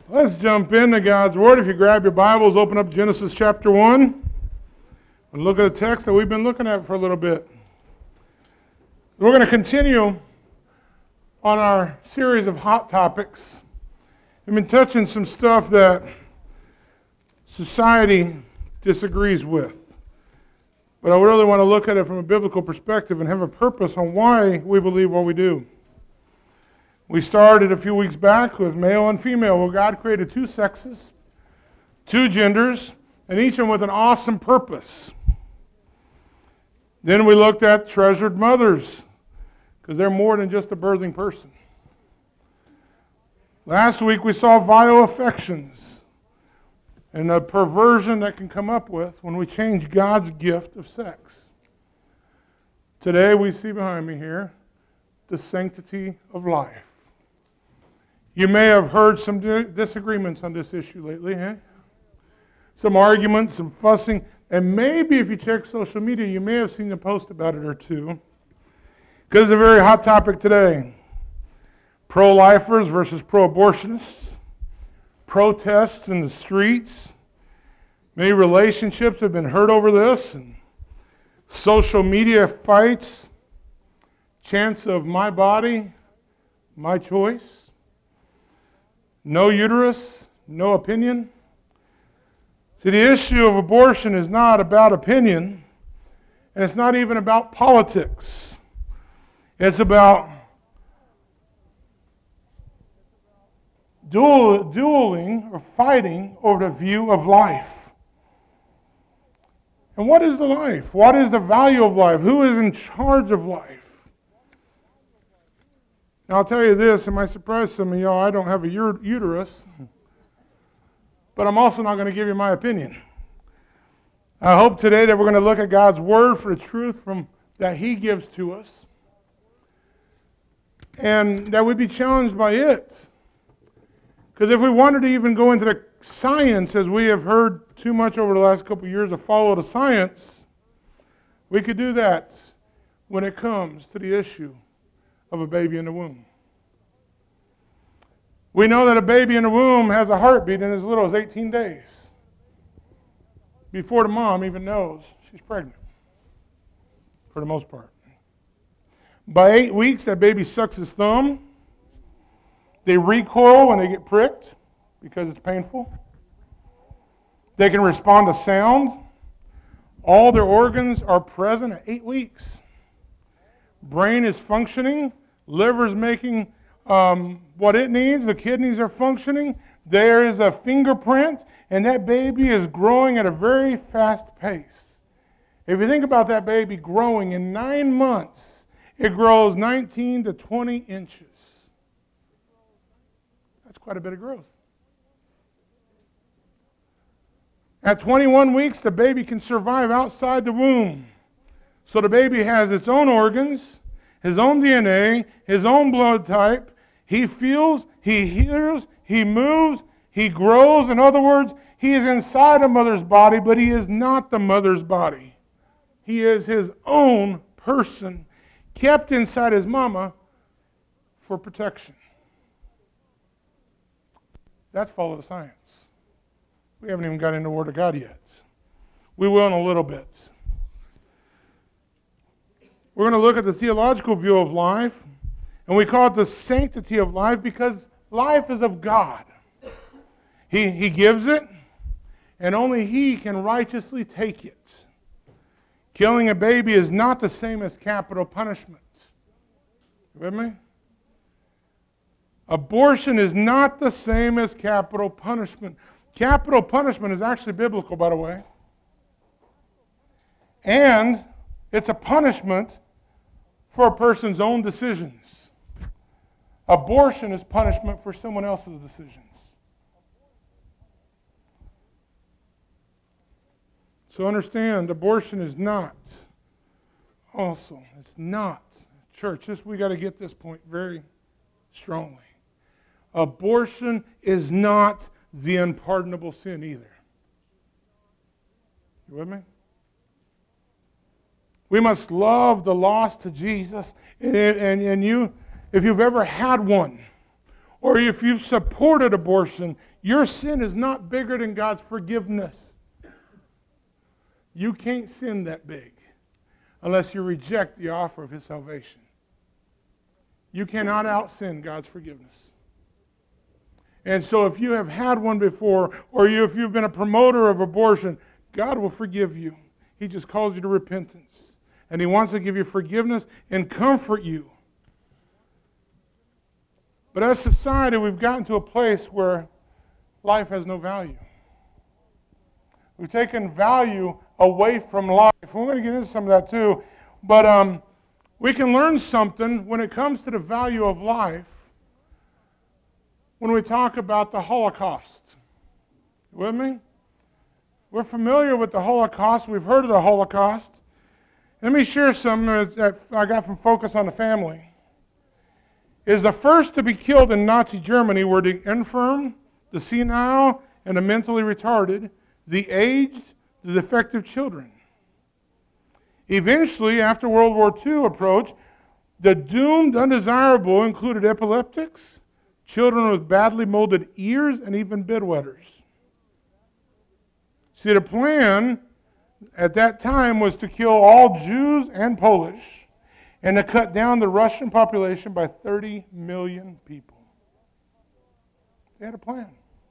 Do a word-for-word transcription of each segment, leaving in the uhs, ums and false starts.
Let's jump into God's Word. If you grab your Bibles, open up Genesis chapter one, and look at a text that we've been looking at for a little bit. We're going to continue on our series of hot topics. We've been touching some stuff that society disagrees with. But I really want to look at it from a biblical perspective and have a purpose on why we believe what we do. We started a few weeks back with male and female. Well, God created two sexes, two genders, and each of them with an awesome purpose. Then we looked at treasured mothers, because they're more than just a birthing person. Last week we saw vile affections and the perversion that can come up with when we change God's gift of sex. Today we see behind me here the sanctity of life. You may have heard some disagreements on this issue lately, eh? Some arguments, some fussing, and maybe if you check social media, you may have seen a post about it or two. Because it's a very hot topic today. Pro-lifers versus pro-abortionists. Protests in the streets. Many relationships have been hurt over this. And social media fights. Chance of my body, my choice. No uterus, no opinion. See, the issue of abortion is not about opinion, and it's not even about politics. It's about duel, dueling or fighting over the view of life. And what is the life? What is the value of life? Who is in charge of life? Now, I'll tell you this, it might surprise some of y'all, I don't have a uterus, but I'm also not going to give you my opinion. I hope today that we're going to look at God's Word for the truth from that He gives to us, and that we be challenged by it. Because if we wanted to even go into the science, as we have heard too much over the last couple of years of follow the science, we could do that when it comes to the issue of a baby in the womb. We know that a baby in the womb has a heartbeat in as little as eighteen days before the mom even knows she's pregnant, for the most part. By eight weeks, that baby sucks his thumb. They recoil when they get pricked because it's painful. They can respond to sound. All their organs are present at eight weeks. Brain is functioning. Liver is making um, what it needs. The kidneys are functioning. There is a fingerprint, and that baby is growing at a very fast pace. If you think about that baby growing in nine months, it grows nineteen to twenty inches. That's quite a bit of growth. At twenty-one weeks, the baby can survive outside the womb. So the baby has its own organs, his own D N A, his own blood type. He feels, he hears, he moves, he grows. In other words, he is inside a mother's body, but he is not the mother's body. He is his own person, kept inside his mama for protection. That's follow the science. We haven't even got into the Word of God yet. We will in a little bit. We're going to look at the theological view of life, and we call it the sanctity of life because life is of God. He, he gives it, and only He can righteously take it. Killing a baby is not the same as capital punishment. You with me? Abortion is not the same as capital punishment. Capital punishment is actually biblical, by the way. And it's a punishment for a person's own decisions. Abortion is punishment for someone else's decisions. So understand, abortion is not also, it's not. Church, this, we got to get this point very strongly. Abortion is not the unpardonable sin either. You with me? We must love the lost to Jesus. And, and, and you, if you've ever had one, or if you've supported abortion, your sin is not bigger than God's forgiveness. You can't sin that big unless you reject the offer of His salvation. You cannot out-sin God's forgiveness. And so if you have had one before, or you, if you've been a promoter of abortion, God will forgive you. He just calls you to repentance. And He wants to give you forgiveness and comfort you. But as society, we've gotten to a place where life has no value. We've taken value away from life. We're going to get into some of that too. But um, we can learn something when it comes to the value of life when we talk about the Holocaust. You with me? We're familiar with the Holocaust. We've heard of the Holocaust. Let me share some that I got from Focus on the Family. Is the first to be killed in Nazi Germany were the infirm, the senile, and the mentally retarded, the aged, the defective children. Eventually, after World War Two approached, the doomed undesirable included epileptics, children with badly molded ears, and even bedwetters. See, the plan at that time was to kill all Jews and Polish, and to cut down the Russian population by thirty million people. They had a plan.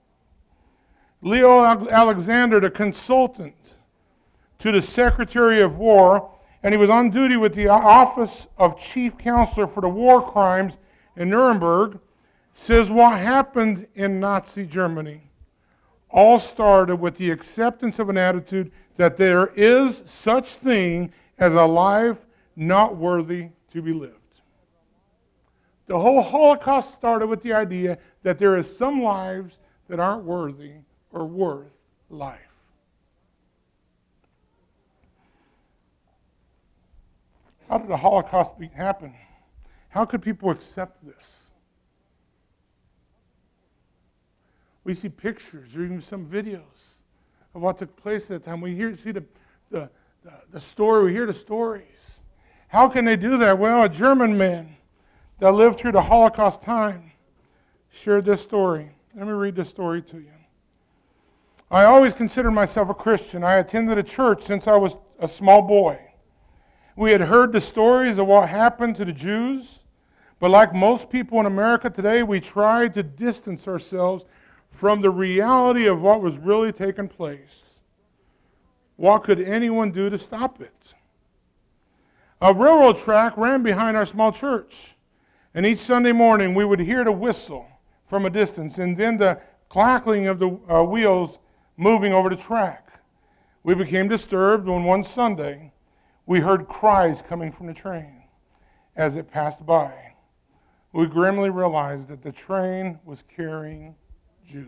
Leo Alexander, the consultant to the Secretary of War, and he was on duty with the Office of Chief Counselor for the War Crimes in Nuremberg, says what happened in Nazi Germany all started with the acceptance of an attitude that there is such thing as a life not worthy to be lived. The whole Holocaust started with the idea that there is some lives that aren't worthy or worth life. How did the Holocaust be, happen? How could people accept this? We see pictures or even some videos of what took place at that time. We hear, see the, the, the, the story, we hear the stories. How can they do that? Well, a German man that lived through the Holocaust time shared this story. Let me read this story to you. I always considered myself a Christian. I attended a church since I was a small boy. We had heard the stories of what happened to the Jews, but like most people in America today, we tried to distance ourselves from the reality of what was really taking place. What could anyone do to stop it? A railroad track ran behind our small church, and each Sunday morning we would hear the whistle from a distance and then the clacking of the uh, wheels moving over the track. We became disturbed when one Sunday we heard cries coming from the train as it passed by. We grimly realized that the train was carrying Jews.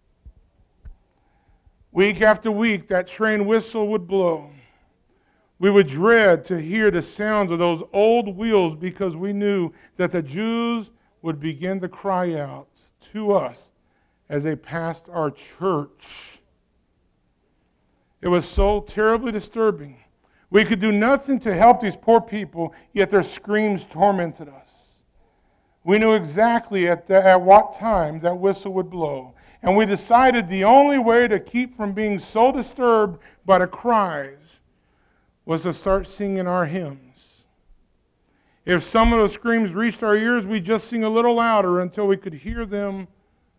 Week after week, that train whistle would blow. We would dread to hear the sounds of those old wheels because we knew that the Jews would begin to cry out to us as they passed our church. It was so terribly disturbing. We could do nothing to help these poor people, yet their screams tormented us. We knew exactly at, the, at what time that whistle would blow, and we decided the only way to keep from being so disturbed by the cries was to start singing our hymns. If some of those screams reached our ears, we'd just sing a little louder until we could hear them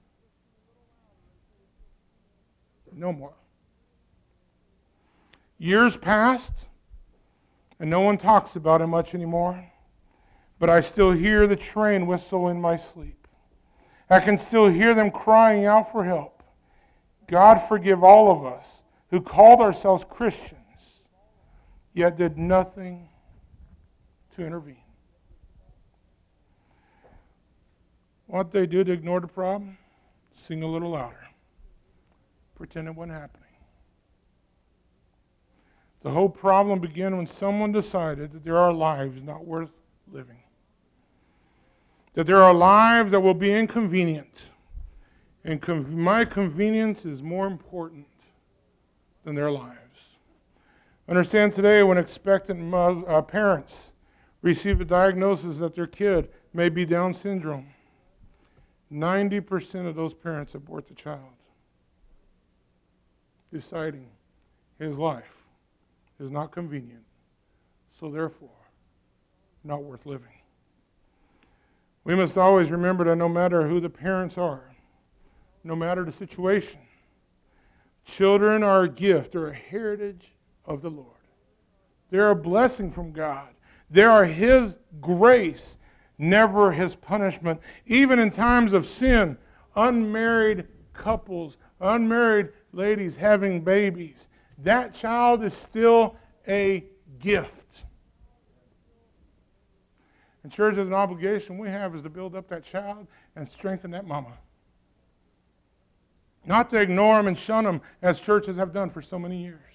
no more. Years passed, and no one talks about it much anymore, but I still hear the train whistle in my sleep. I can still hear them crying out for help. God forgive all of us who called ourselves Christians, yet did nothing to intervene. What they do to ignore the problem? Sing a little louder. Pretend it wasn't happening. The whole problem began when someone decided that there are lives not worth living. That there are lives that will be inconvenient. And con- my convenience is more important than their lives. Understand today when expectant mo- uh, parents receive a diagnosis that their kid may be Down syndrome. ninety percent of those parents abort the child, deciding his life is not convenient, so therefore, not worth living. We must always remember that no matter who the parents are, no matter the situation, children are a gift or a heritage of the Lord. They're a blessing from God. They are His grace, never His punishment. Even in times of sin, unmarried couples, unmarried ladies having babies, that child is still a gift. And church, is an obligation we have is to build up that child and strengthen that mama. Not to ignore them and shun them as churches have done for so many years.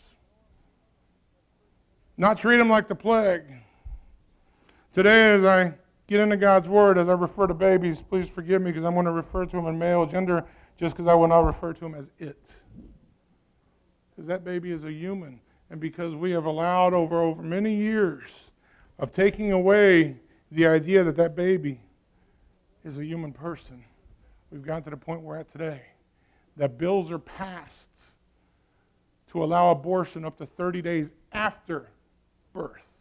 Not treat them like the plague. Today, as I get into God's Word, as I refer to babies, please forgive me because I'm going to refer to them in male gender just because I will not refer to them as it. Because that baby is a human. And because we have allowed over, over many years of taking away the idea that that baby is a human person, we've gotten to the point we're at today. That bills are passed to allow abortion up to thirty days after birth.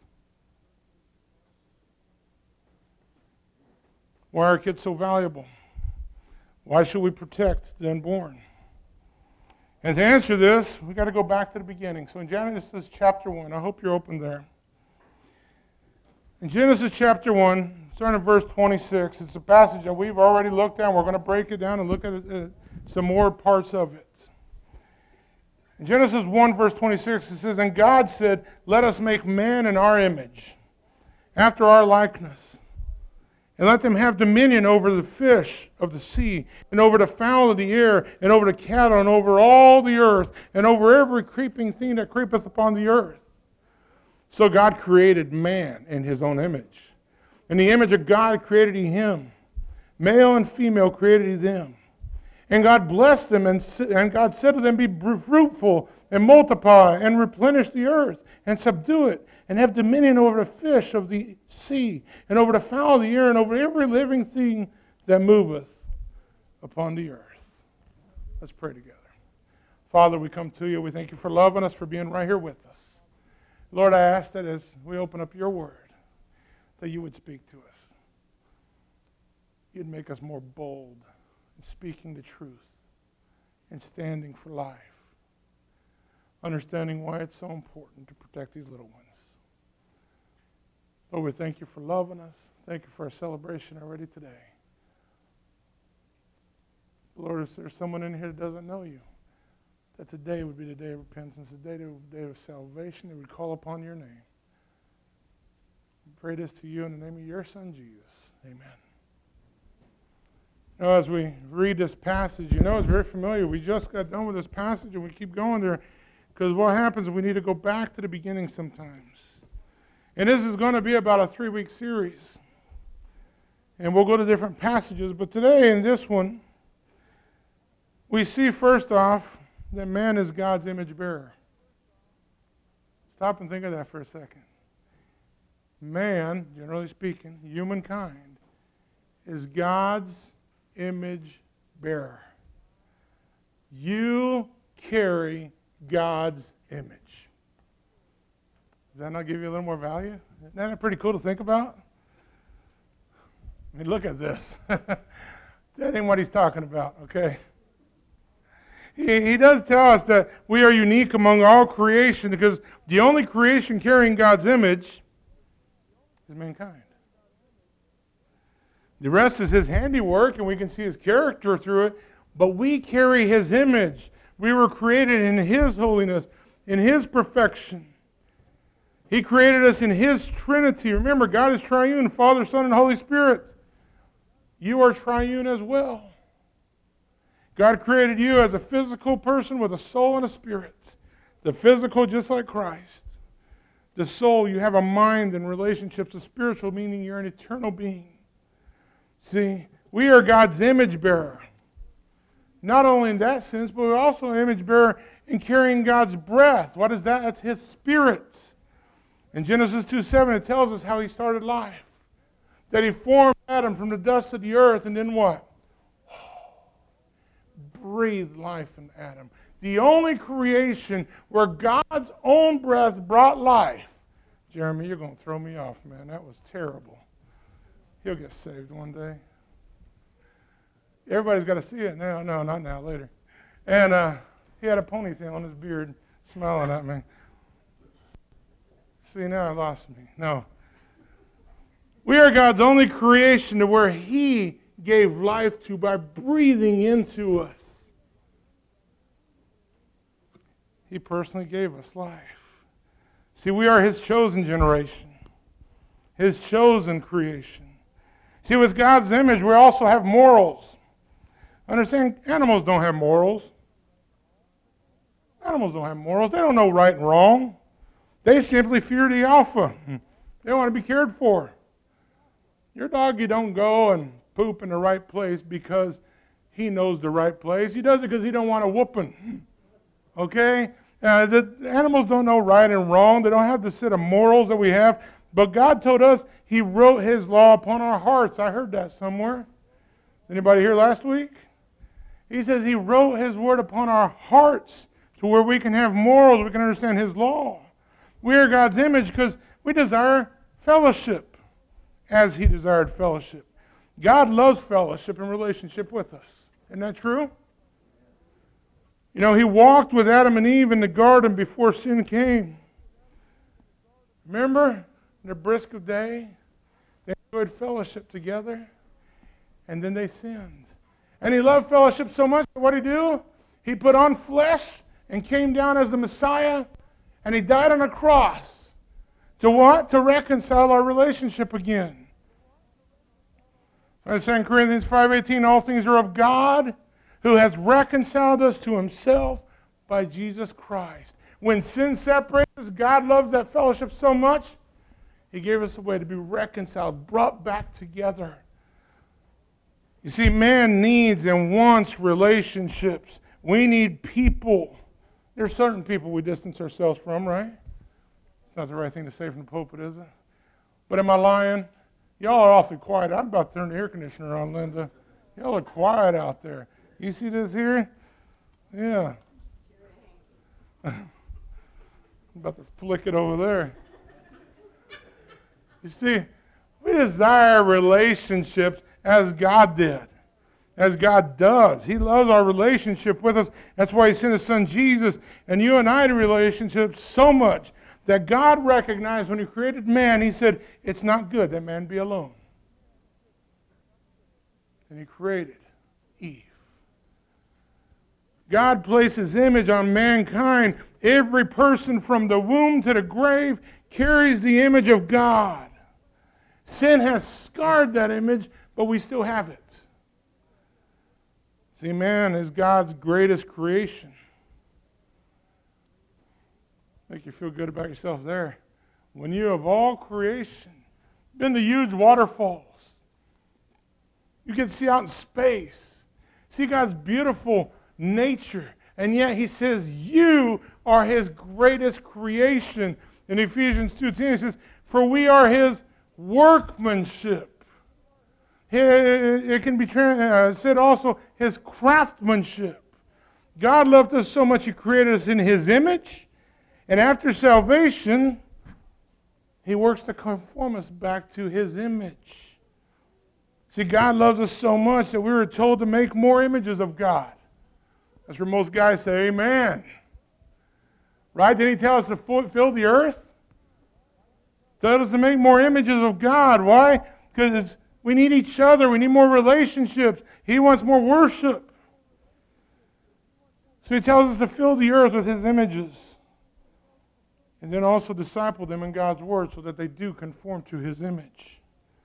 Why are kids so valuable? Why should we protect the unborn? And to answer this, we've got to go back to the beginning. So in Genesis chapter one, I hope you're open there. In Genesis chapter one, starting at verse twenty-six, it's a passage that we've already looked at. We're going to break it down and look at it, uh, some more parts of it. In Genesis one, verse twenty-six, it says, "And God said, let us make man in our image, after our likeness, and let them have dominion over the fish of the sea, and over the fowl of the air, and over the cattle, and over all the earth, and over every creeping thing that creepeth upon the earth." So God created man in His own image. In the image of God created He him. Male and female created He them. And God blessed them, and, and God said to them, "Be fruitful, and multiply, and replenish the earth, and subdue it, and have dominion over the fish of the sea, and over the fowl of the air, and over every living thing that moveth upon the earth." Let's pray together. Father, we come to you. We thank you for loving us, for being right here with us. Lord, I ask that as we open up your word, that you would speak to us. You'd make us more bold in speaking the truth and standing for life, understanding why it's so important to protect these little ones. Lord, we thank you for loving us. Thank you for our celebration already today. Lord, if there's someone in here that doesn't know you, that today would be the day of repentance, the day of, day of salvation. They would call upon your name. We pray this to you in the name of your Son, Jesus. Amen. Now, as we read this passage, you know it's very familiar. We just got done with this passage, and we keep going there because what happens is we need to go back to the beginning sometimes. And this is going to be about a three-week series. And we'll go to different passages. But today, in this one, we see first off that man is God's image bearer. Stop and think of that for a second. Man, generally speaking, humankind, is God's image bearer. You carry God's image. Does that not give you a little more value? Isn't that pretty cool to think about? I mean, look at this. That ain't what he's talking about, okay? He, he does tell us that we are unique among all creation because the only creation carrying God's image is mankind. The rest is His handiwork, and we can see His character through it, but we carry His image. We were created in His holiness, in His perfection. He created us in His Trinity. Remember, God is triune, Father, Son, and Holy Spirit. You are triune as well. God created you as a physical person with a soul and a spirit. The physical, just like Christ. The soul, you have a mind and relationships. The spiritual, meaning you're an eternal being. See, we are God's image bearer. Not only in that sense, but we're also an image bearer in carrying God's breath. What is that? That's His Spirit. In Genesis two seven, it tells us how He started life. That He formed Adam from the dust of the earth, and then what? breathed life in Adam. The only creation where God's own breath brought life. Jeremy, you're going to throw me off, man. That was terrible. He'll get saved one day. Everybody's got to see it now. No, not now, later. And uh, he had a ponytail on his beard, smiling at me. See, now I lost me. No. We are God's only creation to where He gave life to by breathing into us. He personally gave us life. See, we are His chosen generation, His chosen creation. See, with God's image, we also have morals. Understand, animals don't have morals. Animals don't have morals. They don't know right and wrong. They simply fear the alpha. They want to be cared for. Your doggy don't go and poop in the right place because he knows the right place. He does it because he don't want a whooping. Okay? Uh, the animals don't know right and wrong. They don't have the set of morals that we have. But God told us He wrote His law upon our hearts. I heard that somewhere. Anybody here last week? He says He wrote His word upon our hearts to where we can have morals, we can understand His law. We are God's image because we desire fellowship as He desired fellowship. God loves fellowship and relationship with us. Isn't that true? You know, He walked with Adam and Eve in the garden before sin came. Remember? In the brisk of day, they enjoyed fellowship together, and then they sinned. And He loved fellowship so much that what did He do? He put on flesh and came down as the Messiah, and He died on a cross. To what? To reconcile our relationship again. In Second Corinthians five eighteen, all things are of God, who has reconciled us to Himself by Jesus Christ. When sin separates us, God loves that fellowship so much, He gave us a way to be reconciled, brought back together. You see, man needs and wants relationships. We need people. There's certain people we distance ourselves from, right? It's not the right thing to say from the pulpit, is it? But am I lying? Y'all are awfully quiet. I'm about to turn the air conditioner on, Linda. Y'all are quiet out there. You see this here? Yeah. I'm about to flick it over there. You see, we desire relationships as God did, as God does. He loves our relationship with us. That's why He sent His Son Jesus and you and I to relationships so much that God recognized when He created man, He said, it's not good that man be alone. And He created Eve. God placed His image on mankind. Every person from the womb to the grave carries the image of God. Sin has scarred that image, but we still have it. See, man is God's greatest creation. Make you feel good about yourself there. When you, of all creation, been to huge waterfalls, you can see out in space, see God's beautiful nature, and yet He says you are His greatest creation. In Ephesians two ten, He says, for we are His workmanship. It can be said also His craftsmanship. God loved us so much He created us in His image, and after salvation, He works to conform us back to His image. See, God loves us so much that we were told to make more images of God. That's where most guys say, amen. Right? Didn't He tell us to fill the earth? Tell us to make more images of God. Why? Because we need each other. We need more relationships. He wants more worship. So He tells us to fill the earth with His images. And then also disciple them in God's Word so that they do conform to His image.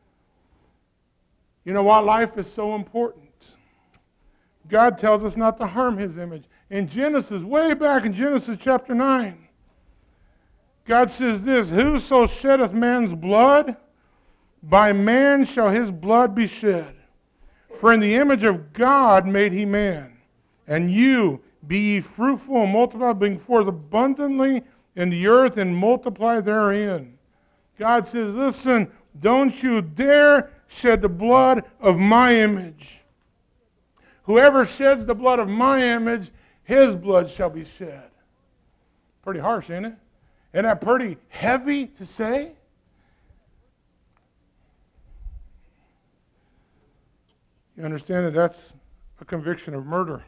You know what? Life is so important. God tells us not to harm His image. In Genesis, way back in Genesis chapter nine, God says this, whoso sheddeth man's blood, by man shall his blood be shed. For in the image of God made He man. And you, be ye fruitful and multiply, bring forth abundantly in the earth and multiply therein. God says, listen, don't you dare shed the blood of my image. Whoever sheds the blood of my image, his blood shall be shed. Pretty harsh, ain't it? Isn't that pretty heavy to say? You understand that that's a conviction of murder.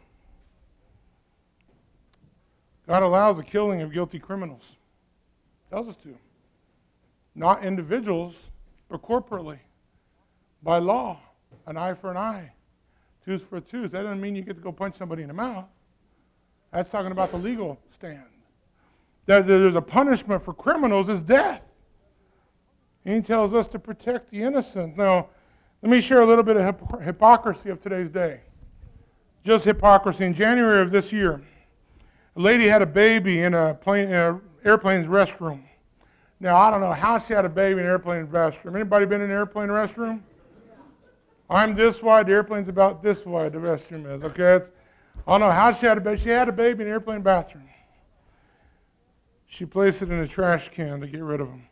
God allows the killing of guilty criminals. Tells us to. Not individuals, but corporately. By law. An eye for an eye. Tooth for a tooth. That doesn't mean you get to go punch somebody in the mouth. That's talking about the legal stand. That there's a punishment for criminals is death. He tells us to protect the innocent. Now, let me share a little bit of hip- hypocrisy of today's day. Just hypocrisy. In January of this year, a lady had a baby in a plane, in an airplane's restroom. Now, I don't know how she had a baby in an airplane restroom. Anybody been in an airplane restroom? I'm this wide, the airplane's about this wide, the restroom is, okay? It's, I don't know how she had a baby. She had a baby in an airplane bathroom. She placed it in a trash can to get rid of him.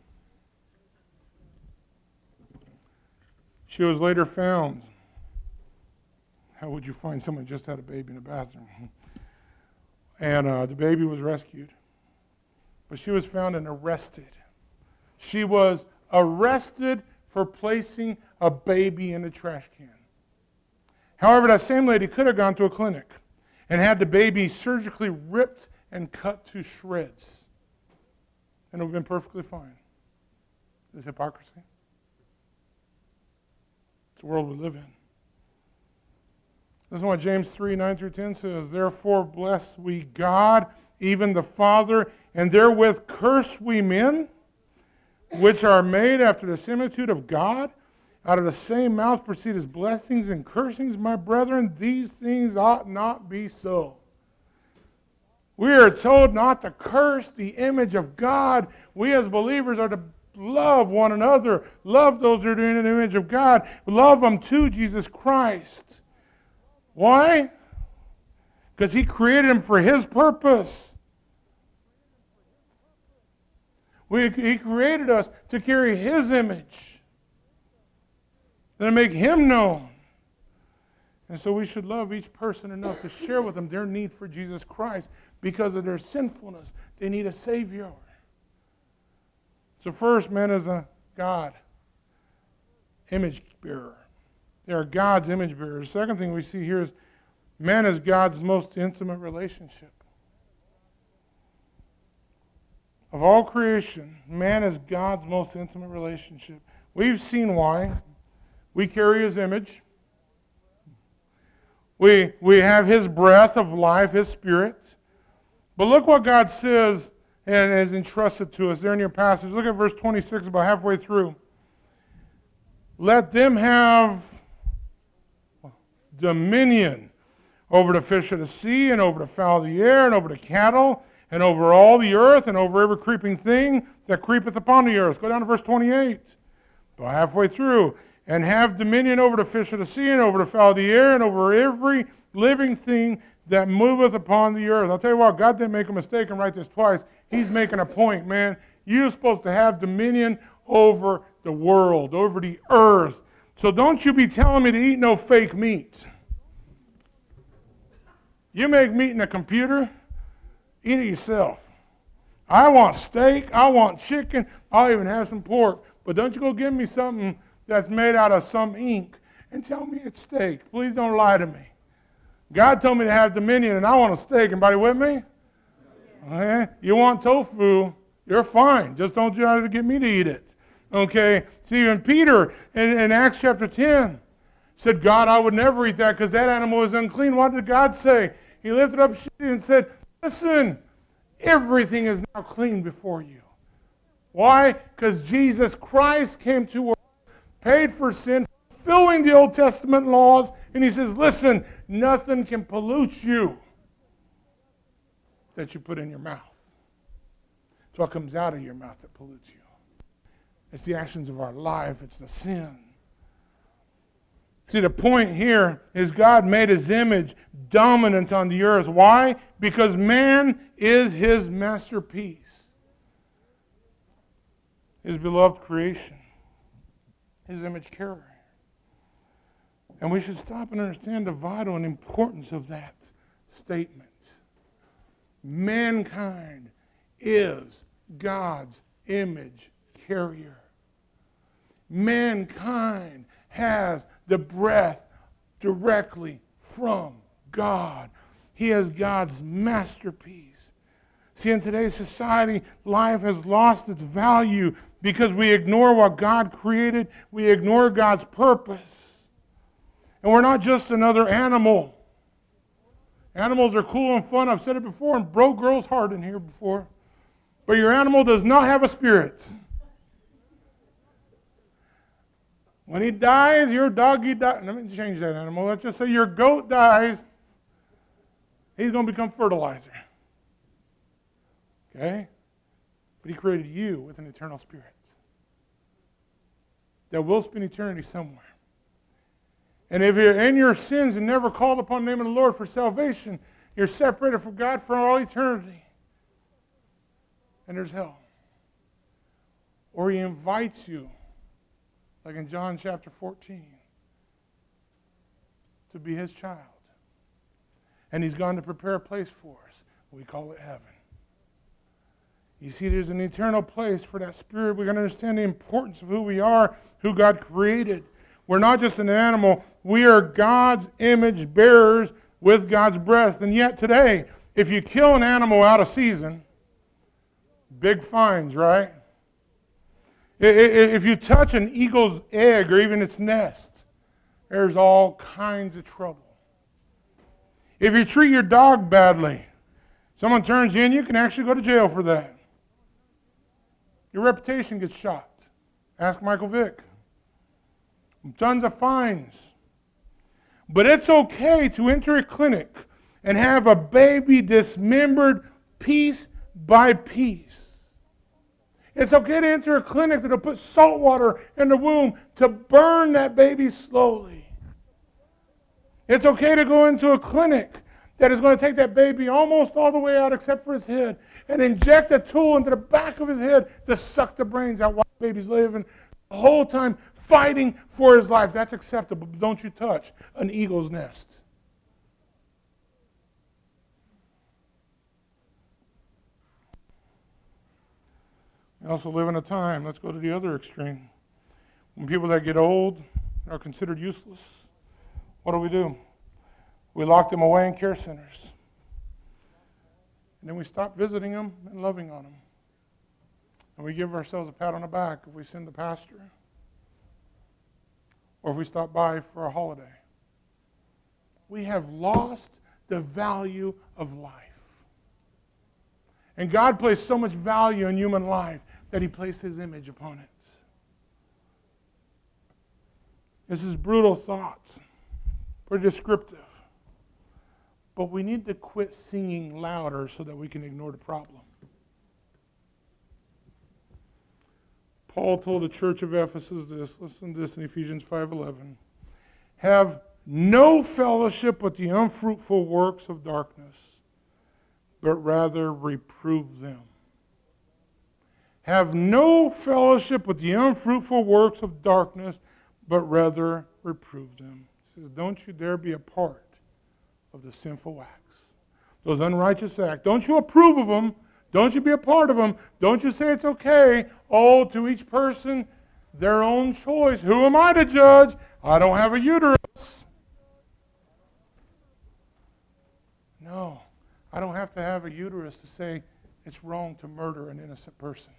She was later found. How would you find someone just had a baby in a bathroom? And uh, the baby was rescued. But she was found and arrested. She was arrested for placing a baby in a trash can. However, that same lady could have gone to a clinic and had the baby surgically ripped and cut to shreds. And it would have been perfectly fine. This hypocrisy. It's the world we live in. This is what James three, nine through ten says. Therefore bless we God, even the Father, and therewith curse we men, which are made after the similitude of God. Out of the same mouth proceed his blessings and cursings, my brethren. These things ought not be so. We are told not to curse the image of God. We as believers are to love one another. Love those who are in the image of God. Love them to Jesus Christ. Why? Because he created them for his purpose. We, he created us to carry his image. And to make him known. And so we should love each person enough to share with them their need for Jesus Christ. Because of their sinfulness, they need a Savior. So first, man is a God image bearer. They are God's image bearers. The second thing we see here is man is God's most intimate relationship. Of all creation, man is God's most intimate relationship. We've seen why. We carry his image. We, we have his breath of life, his spirit. But look what God says and has entrusted to us there in your passage. Look at verse twenty-six, about halfway through. Let them have dominion over the fish of the sea and over the fowl of the air and over the cattle and over all the earth and over every creeping thing that creepeth upon the earth. Go down to verse twenty-eight. About halfway through. And have dominion over the fish of the sea and over the fowl of the air and over every living thing that moveth upon the earth. I'll tell you what, God didn't make a mistake and write this twice. He's making a point, man. You're supposed to have dominion over the world, over the earth. So don't you be telling me to eat no fake meat. You make meat in a computer, eat it yourself. I want steak, I want chicken, I'll even have some pork. But don't you go give me something that's made out of some ink and tell me it's steak. Please don't lie to me. God told me to have dominion and I want a steak. Anybody with me? Okay. You want tofu, you're fine. Just don't try to get me to eat it. Okay. See, when Peter in, in Acts chapter ten said, God, I would never eat that because that animal is unclean. What did God say? He lifted up and said, listen, everything is now clean before you. Why? Because Jesus Christ came to earth, paid for sin, fulfilling the Old Testament laws, and he says, listen, nothing can pollute you that you put in your mouth. It's what comes out of your mouth that pollutes you. It's the actions of our life. It's the sin. See, the point here is God made his image dominant on the earth. Why? Because man is his masterpiece. His beloved creation. His image carrier. And we should stop and understand the vital and importance of that statement. Mankind is God's image carrier. Mankind has the breath directly from God. He is God's masterpiece. See, in today's society, life has lost its value because we ignore what God created. We ignore God's purpose. And we're not just another animal. Animals are cool and fun. I've said it before and broke girls' heart in here before. But your animal does not have a spirit. When he dies, your doggy dies. Let me change that animal. Let's just say your goat dies. He's going to become fertilizer. Okay? But he created you with an eternal spirit that will spend eternity somewhere. And if you're in your sins and never called upon the name of the Lord for salvation, you're separated from God for all eternity. And there's hell. Or he invites you, like in John chapter fourteen, to be his child. And he's gone to prepare a place for us. We call it heaven. You see, there's an eternal place for that spirit. We're going to understand the importance of who we are, who God created. We're not just an animal. We are God's image bearers with God's breath. And yet today, if you kill an animal out of season, big fines, right? If you touch an eagle's egg or even its nest, there's all kinds of trouble. If you treat your dog badly, someone turns you in, you can actually go to jail for that. Your reputation gets shot. Ask Michael Vick. Tons of fines. But it's okay to enter a clinic and have a baby dismembered piece by piece. It's okay to enter a clinic that'll put salt water in the womb to burn that baby slowly. It's okay to go into a clinic that is going to take that baby almost all the way out except for his head and inject a tool into the back of his head to suck the brains out while the baby's living the whole time fighting for his life. That's acceptable, but don't you touch an eagle's nest. We also live in a time, let's go to the other extreme, when people that get old are considered useless. What do we do? We lock them away in care centers. And then we stop visiting them and loving on them. And we give ourselves a pat on the back if we send the pastor or if we stop by for a holiday. We have lost the value of life. And God placed so much value in human life that he placed his image upon it. This is brutal thoughts, pretty descriptive. But we need to quit singing louder so that we can ignore the problem. Paul told the church of Ephesus this. Listen to this in Ephesians five eleven. Have no fellowship with the unfruitful works of darkness, but rather reprove them. Have no fellowship with the unfruitful works of darkness, but rather reprove them. He says, don't you dare be a part of the sinful acts, those unrighteous acts. Don't you approve of them. Don't you be a part of them. Don't you say it's okay. Oh, to each person, their own choice. Who am I to judge? I don't have a uterus. No, I don't have to have a uterus to say it's wrong to murder an innocent person.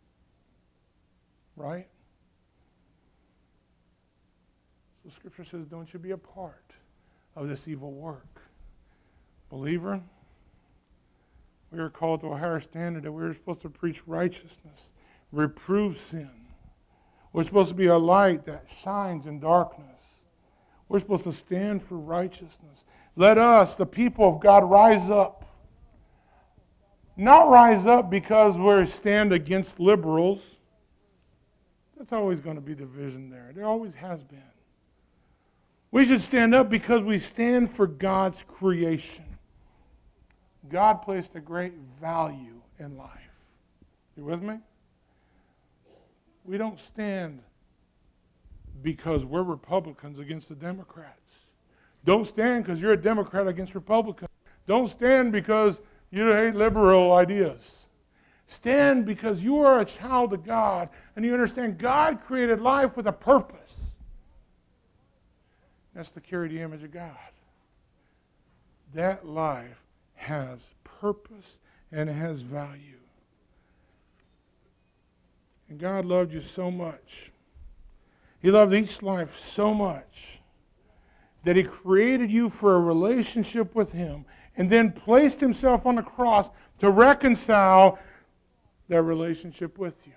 Right? So Scripture says, don't you be a part of this evil work. Believer, we are called to a higher standard that we are supposed to preach righteousness, reprove sin. We're supposed to be a light that shines in darkness. We're supposed to stand for righteousness. Let us, the people of God, rise up. Not rise up because we stand against liberals. That's always going to be division there. There always has been. We should stand up because we stand for God's creation. God placed a great value in life. You with me? We don't stand because we're Republicans against the Democrats. Don't stand because you're a Democrat against Republicans. Don't stand because you hate liberal ideas. Stand because you are a child of God and you understand God created life with a purpose. That's to carry the image of God. That life has purpose and it has value. And God loved you so much. He loved each life so much that He created you for a relationship with Him and then placed Himself on the cross to reconcile that relationship with you.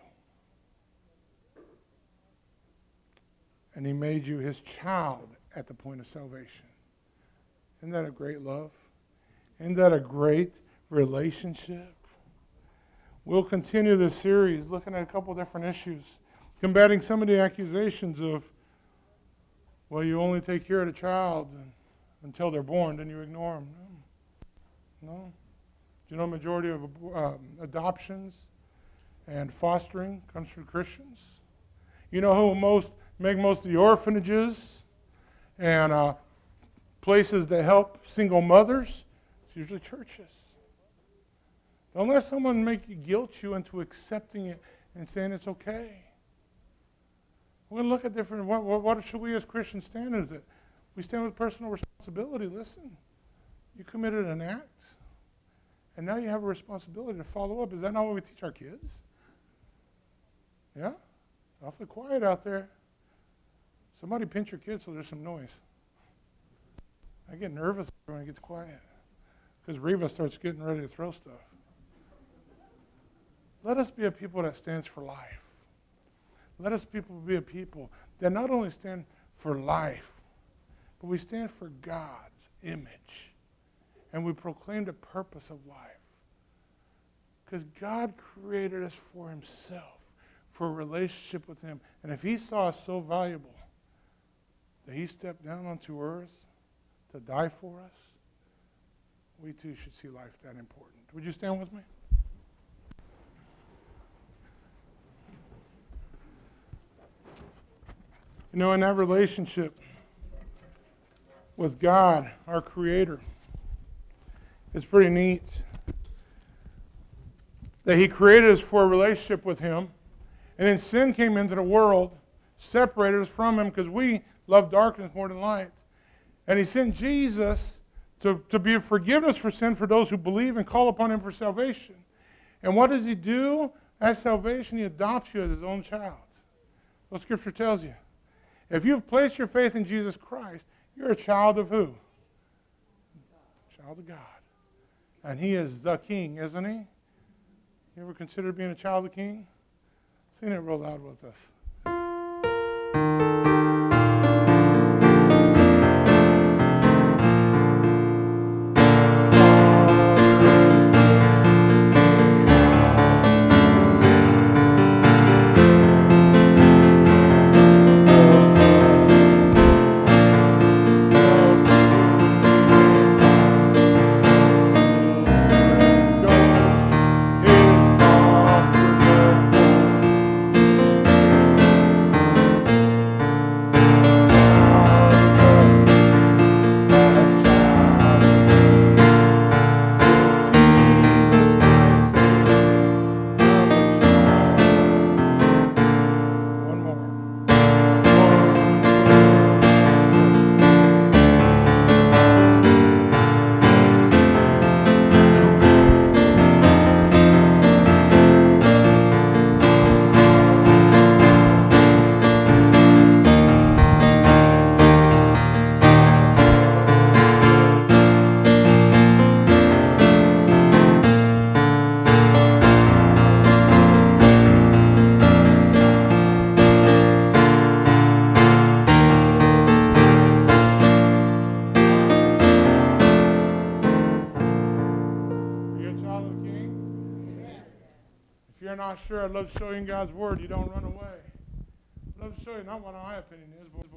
And He made you His child at the point of salvation. Isn't that a great love? Isn't that a great relationship? We'll continue this series looking at a couple different issues, combating some of the accusations of, well, you only take care of the child until they're born, then you ignore them. No. no. Do you know the majority of um, adoptions and fostering comes from Christians? You know who most make most of the orphanages and uh, places that help single mothers? It's usually churches. Don't let someone make you guilt you into accepting it and saying it's okay. We're going to look at different, what, what should we as Christians stand with it? We stand with personal responsibility. Listen, you committed an act, and now you have a responsibility to follow up. Is that not what we teach our kids? Yeah? It's awfully quiet out there. Somebody pinch your kids so there's some noise. I get nervous when it gets quiet because Reva starts getting ready to throw stuff. Let us be a people that stands for life. Let us people be a people that not only stand for life, but we stand for God's image. And we proclaim the purpose of life. Because God created us for Himself, for a relationship with Him. And if He saw us so valuable that He stepped down onto earth to die for us, we too should see life that important. Would you stand with me? You know, in that relationship with God, our Creator, it's pretty neat that He created us for a relationship with Him, and then sin came into the world, separated us from Him because we love darkness more than light. And He sent Jesus to, to be a forgiveness for sin for those who believe and call upon Him for salvation. And what does He do? At salvation, He adopts you as His own child. What Scripture tells you. If you've placed your faith in Jesus Christ, you're a child of who? Child of God. And He is the King, isn't He? You ever considered being a child of the King? Sing it real loud with us. Sure, I'd love to show you in God's Word. You don't run away. I'd love to show you not what my opinion is, but